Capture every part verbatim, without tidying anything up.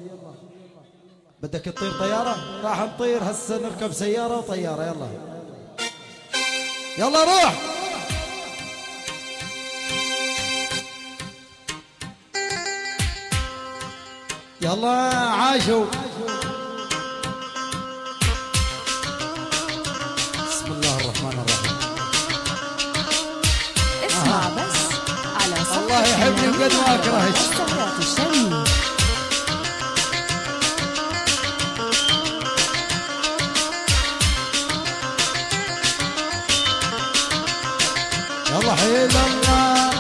بدك تطير طيارة؟ راح نطير هسه، نركب سيارة وطيارة. يلا يلا روح. يلا عاشوا. بسم الله الرحمن الرحيم. اسمع بس على صوت الله يحبني وقد ما اكرهك. يلا حيل الله.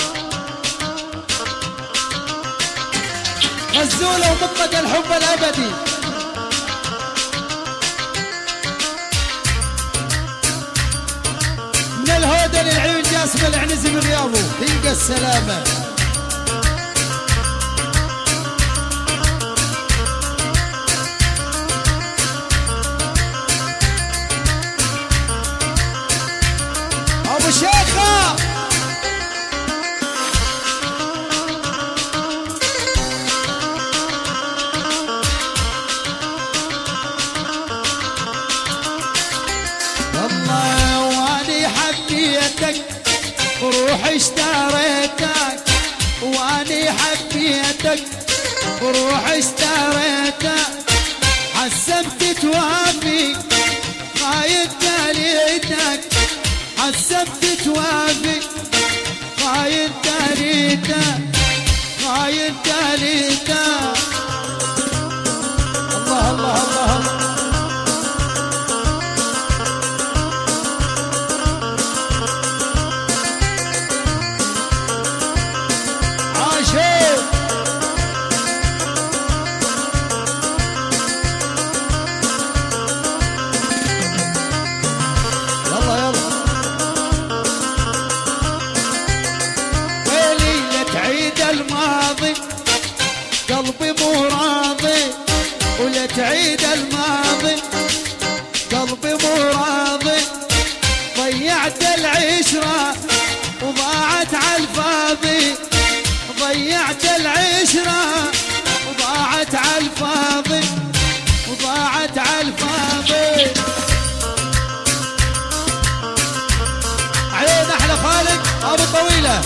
غزولة ومطلق الحب الأبدي. من الهودة للعيون جاسم العنزي من رياضه تلقى السلامة. أبو شيخة والله واني حبيتك وروح اشتريتك، واني حبيتك وروح اشتريتك، حسبت توافي خايف دليتك، حسبت توافي خايف دليتك، خايف دليتك. الله الله الله الله. قلبي مو راضي ولا تعيد الماضي، قلبي مو راضي، ضيعت العشرة وضاعت عالفاضي، ضيعت العشرة وضاعت عالفاضي، وضاعت عالفاضي. عيون احلى خالد ابو طويلة،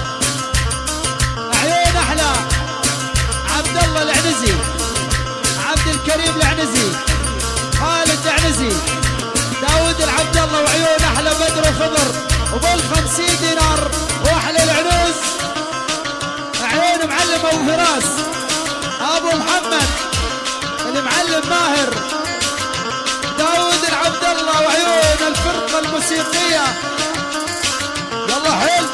عيون احلى عبد الله العنزي، عبد الكريم العنزي، خالد العنزي، داود العبد الله، وعيون احلى بدر وخضر وبالخمسين دينار واحلى العنوز، عيون معلم ابو فراس ابو محمد المعلم ماهر، داود العبد الله، وعيون الفرقة الموسيقية. يلا حيل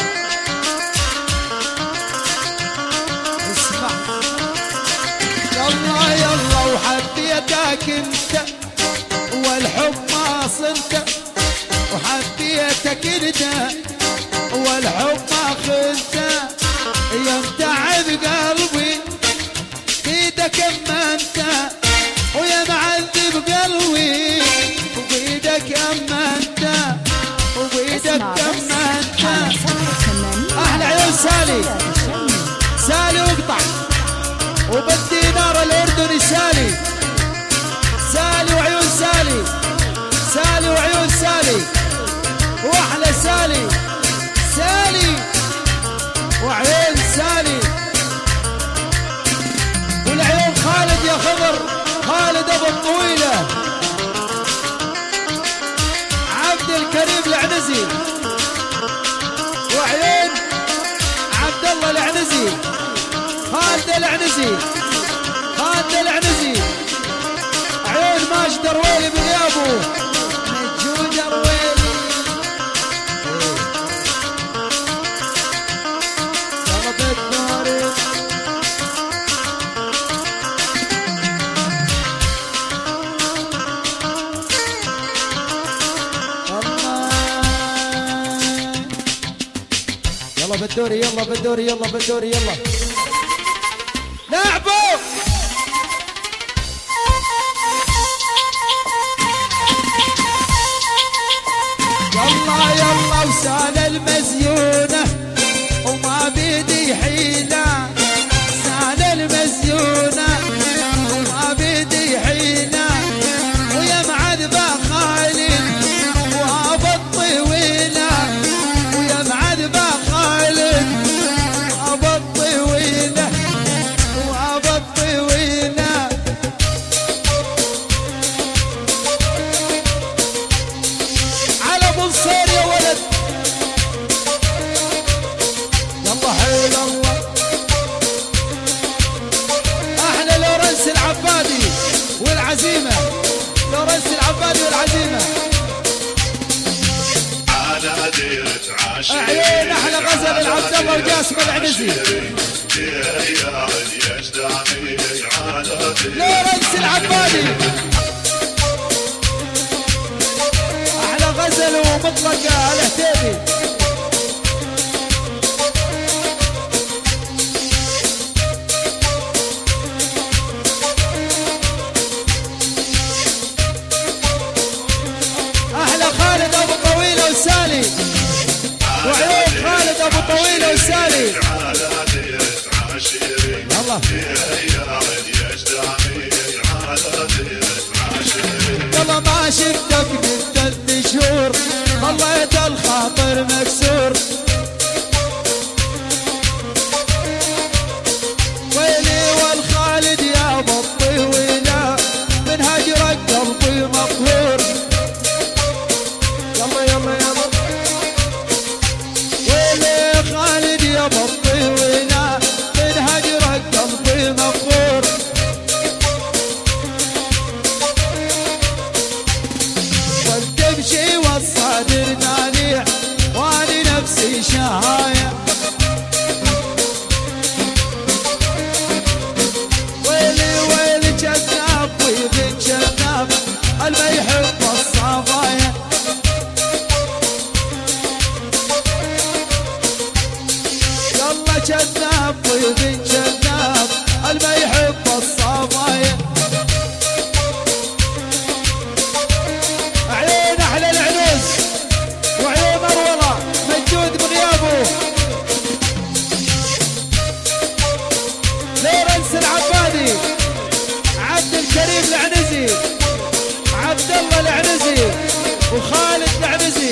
يلا يلا. وحبيتك انت والحب ما صنت، وحبيتك انت والحب ما خنت، يا متعب قلبي بيدك اما انت، ويا معذب قلبي وبيدك اما انت، وبيدك اما انت. احلى عيون سالي، سالي واقطع، وبالدينار الاردني سالي، سالي وعيون سالي، سالي وعيون سالي، واحلى سالي، سالي وعيون سالي، والعيون خالد يا خضر، خالد ابو الطويلة، عبد الكريم العنزي، وعيون عبد الله العنزي، خالد العنزي، خالد العنزي، عيون ماجد رويلي بغيابه، مجود رويلي. يلا بالدوري يلا بالدوري، يلا بالدوري، يلا بالدوري، يلا لعبوا. يلا يلا وسال المزيونة وما بيدي حيلة، سال المزيونة العزيمة على ديرة عاشر عيون احلى غزل العبد الله وجاسم العنزي لورنس العبادي احلى غزل ومطلقة الهتيبي احلى خالد ابو طويلة وسالي وعيون خالد ابو طويلة وسالي الله والله ما شفتك من ثلاث شهور خليت الخاطر مكسور ويلي والخالد يا بطي ويلا من هجرك قلبي مقهور يلا يلا يلا ويلي خالد يا بطي ويلا من هجرك قلبي مقهور والتمشي والصدر نانيع واني نفسي شهاية ويلي ويلي جناب ويبن جناب الما يحب الصبايا يلا جناب ويبن جناب الما يحب الصبايا عيون احلى العنوز وعيون مروله مجود بغيابه لورنس العبادي عبد الكريم العنزي عبد الله العنزي وخالد العنزي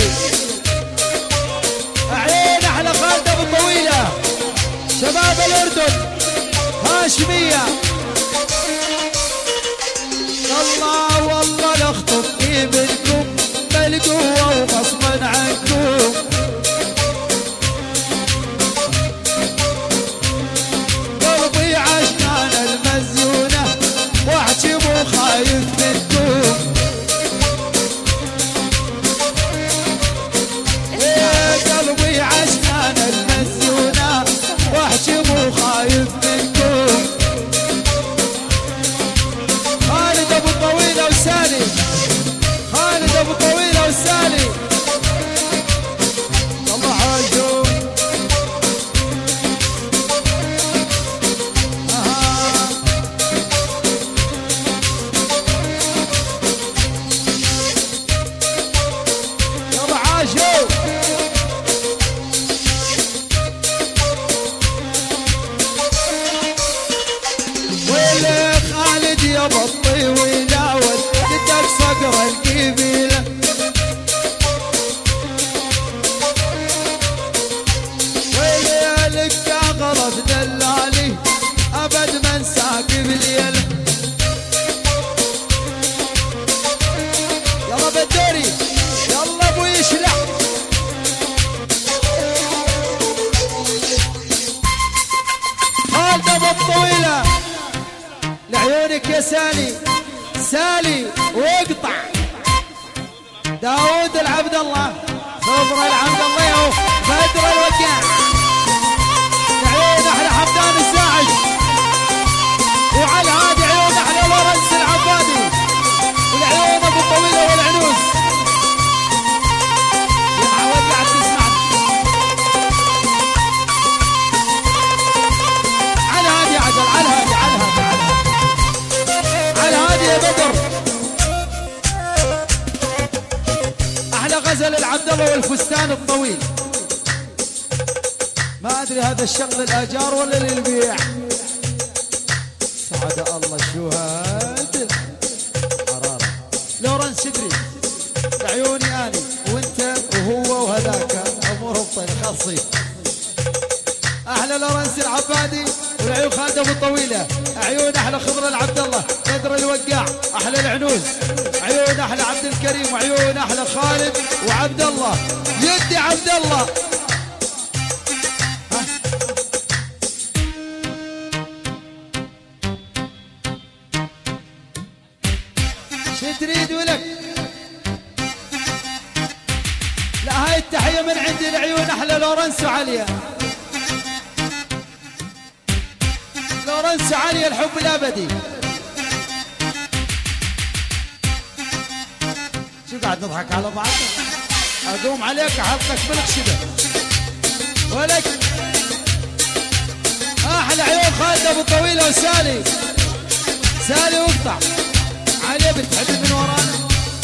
عيون احلى خالد ابو طويله شباب الاردن هاشميه الله والله نخطب في منكم بالقوه وغصبا عنكم قلبي عشقان المزيونه واحكي مو خايف منكم إيه قلبي عشقان المزيونه واحكي مو خايف منكم خالد ابو طويله وسالي خالد ابو طويله وسالي الله عاشور آه. يلا عاشور ويلي خالد يا بطي ويلاول بدك صقر القبيله ويلي لك غرض دلالي ابد ما انساك بليله يلا بدوري يلا ابو يشلع خالد ابو الطويله لعيونك يا سالي سالي واقطع داود العبد الله صبر العبد الله يا بدر الوكيع لعيون احلى حمدان الساعد وعلى هادي عيون احلى لورنس العبادي والعيون ابو الطويله والعنوز يا وقعت تسمعني على هادي عدل على هادي على هادي على هادي على هادي يا بدر احلى غزل العبد الله والفستان الطويل ما ادري هذا الشغل الاجار ولا للبيع سعد الله شهاد حراره لورنس شدري عيوني اني وانت وهو وهذاك امورهم طيب خاصين احلى لورنس العبادي والعيون خالد ابو الطويله عيون احلى خضر العبد الله بدر الوقاع احلى العنوز عيون احلى عبد الكريم وعيون احلى خالد وعبد الله يدي عبد الله شو تريد ولك تحية من عندي العيون أحلى لورنس وعليا. لورنس وعليا الحب الأبدي. شو قاعد نضحك على بعض؟ أقوم عليك أحلقك بالخشبة ولك. أحلى عيون خالد أبو طويلة وسالي. سالي واقطع علي بتحب من ورانا.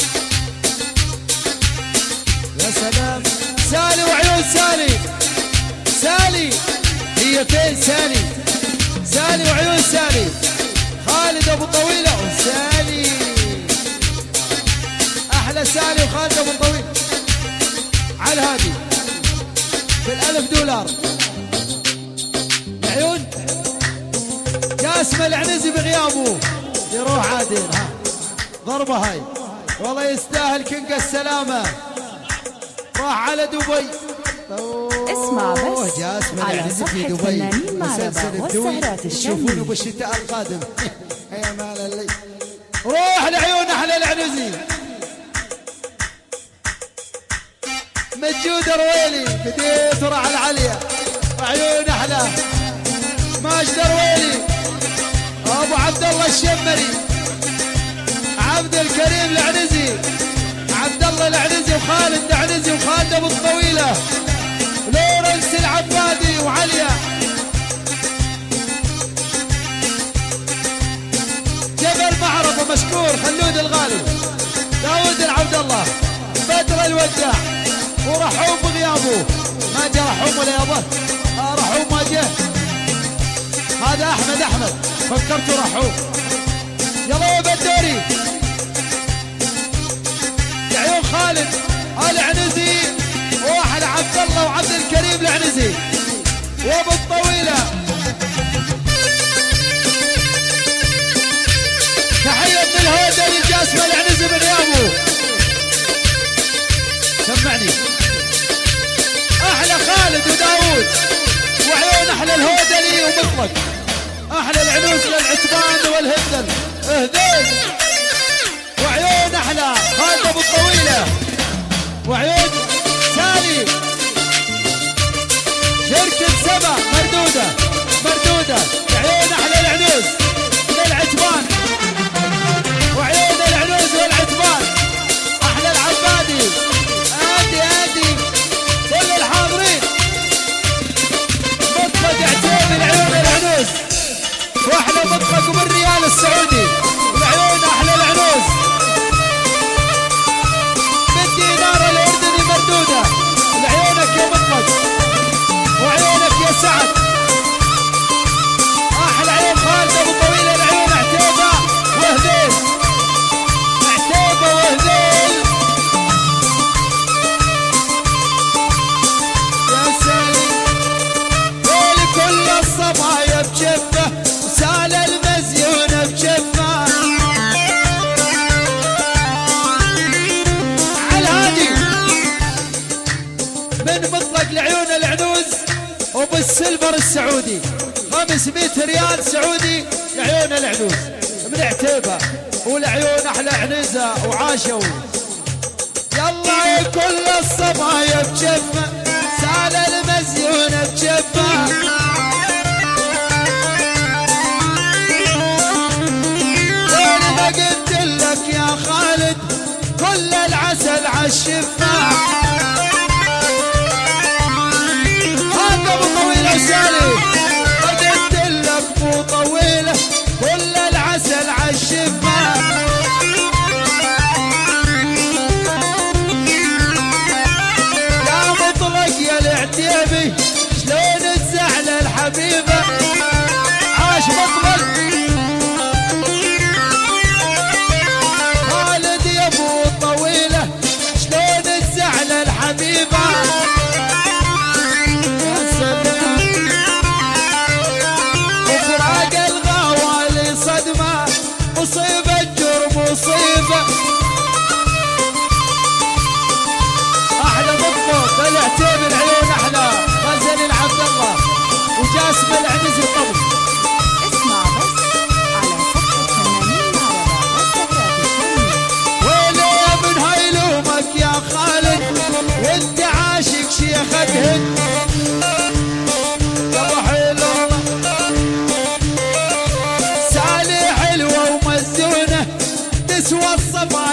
يا سلام سالي وعيون سالي. سالي هي فين سالي؟ سالي وعيون سالي. خالد ابو طويله وسالي. احلى سالي وخالد ابو طويل على الهادي بالالف دولار. العيون جاسم العنزي بغيابه يروح عادل. ها ضربه هاي والله يستاهل كنق السلامه. راح على دبي. اسمع بس جاسم على العنزي صفحة في دبي. فنانين معربة مسلسل والسهرات تشوفونه الشامية. بالشتاء القادم. يا مال اللي روح لعيون احلى العنزي. مجود رويلي بديت وراح العليا. عيون احلى ماجد رويلي. ابو عبد الله الشمري. عبد الكريم العنزي. عبد الله العنزي وخالد العنزي وخالد ابو الطويله. لورنس العبادي وعليا. جبل معرفه مشكور. خلود الغالي. داود العبد الله. بدر الوداع ورحوم بغيابه. ما جاء رحوم ولا يابا. آه رحوم ما جاء. هذا احمد احمد فكرته رحوم. يلا يا بدوري. عيون خالد العنزي واحد عبد الله وعبد الكريم العنزي وابو الطويله. تحيه من الهودة لجاسم العنزي بغيابه. سمعني احلى خالد وداوود وعيون احلى الهودلي ومطلق. احلى العنوز للعتبان والهدل اهدل. وعيون احلى خالد ابو الطويله وعيون سالي. شركة سبا مردودة مردودة. عيون احلى العنوز للعتبان وعيون العنوز والعتبان. احلى العبادي. ادي ادي كل الحاضرين. مطلق عتيبي العيون العنوز واحلى مطلق بالريال السعودي. العيون احلى العنوز بالدينار الاردني مردوده. لعيونك يا مطلق وعيونك يا سعد. احلى عيون خالد ابو طويله. العيون عتيبه وهذيل. عتيبه وهذيل. يا سالي قولي كل الصبايا بجفه وسال المزيونه بجفه. من مطلق لعيون العنوز وبالسلفر السعودي خمسمية ريال سعودي لعيون العنوز من عتيبه. ولعيون احلى عنزه وعاشوا. يلا كل الصبايا بجفه سال المزيونه بجفه. وانا ما قلت لك يا خالد كل العسل عالشفه. سالي قدمت لك مو طويله كل العسل عالشفه. يا مطلق يا العتيبي شلون تزعل الحبيبه. عاش مطلق. خالد يا ابو طويله شلون والصفا